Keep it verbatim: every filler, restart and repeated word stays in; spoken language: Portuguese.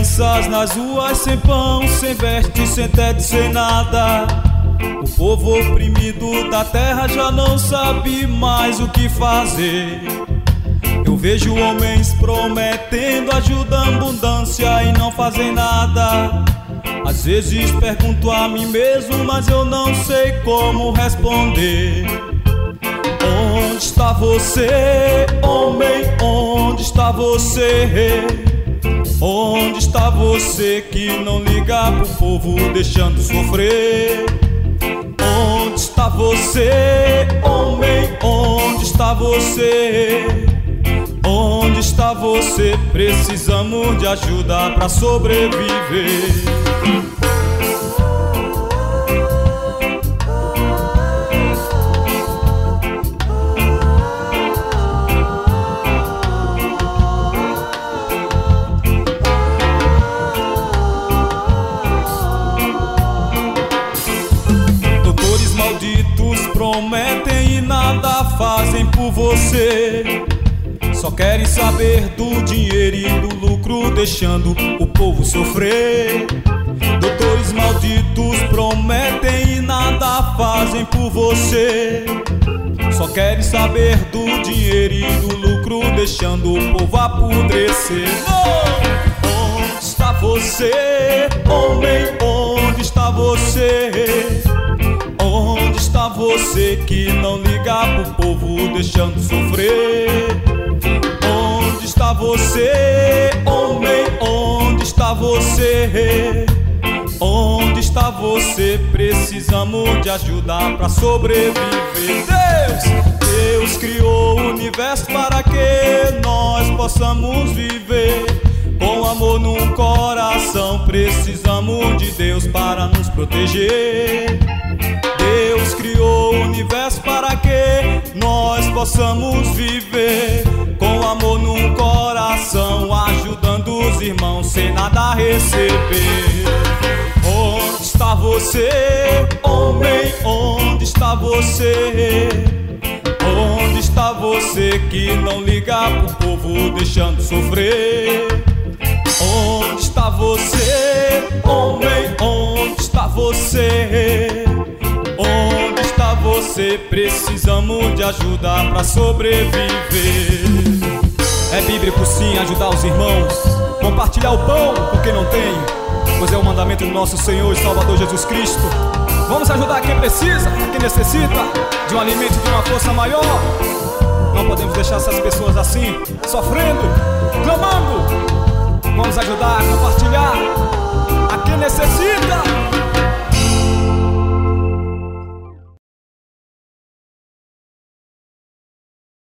crianças nas ruas sem pão, sem veste, sem teto, sem nada. O povo oprimido da terra já não sabe mais o que fazer. Eu vejo homens prometendo ajuda, abundância e não fazem nada. Às vezes pergunto a mim mesmo, mas eu não sei como responder. Onde está você, homem? Onde está você? Onde está você que não liga pro povo deixando sofrer? Onde está você, homem? Onde está você? Onde está você? Precisamos de ajuda pra sobreviver. Prometem e nada fazem por você. Só querem saber do dinheiro e do lucro, deixando o povo sofrer. Doutores malditos prometem e nada fazem por você. Só querem saber do dinheiro e do lucro, deixando o povo apodrecer. Oh! Onde está você, homem? Onde está você? Onde está você que não liga pro povo deixando sofrer? Onde está você, homem? Onde está você? Onde está você? Precisamos de ajuda pra sobreviver. Deus, Deus criou o universo para que nós possamos viver com amor no coração. Precisamos de Deus para nos proteger. Deus criou o universo para que nós possamos viver com amor no coração, ajudando os irmãos sem nada receber. Onde está você, homem? Onde está você? Onde está você que não liga pro povo deixando sofrer? Onde está você, homem? Onde está você? Onde está você? Precisamos de ajuda pra sobreviver. É bíblico sim ajudar os irmãos, compartilhar o pão com quem não tem, pois é o mandamento do nosso Senhor e Salvador Jesus Cristo. Vamos ajudar quem precisa, quem necessita de um alimento, de uma força maior. Não podemos deixar essas pessoas assim, sofrendo, clamando. Vamos ajudar, compartilhar a quem necessita.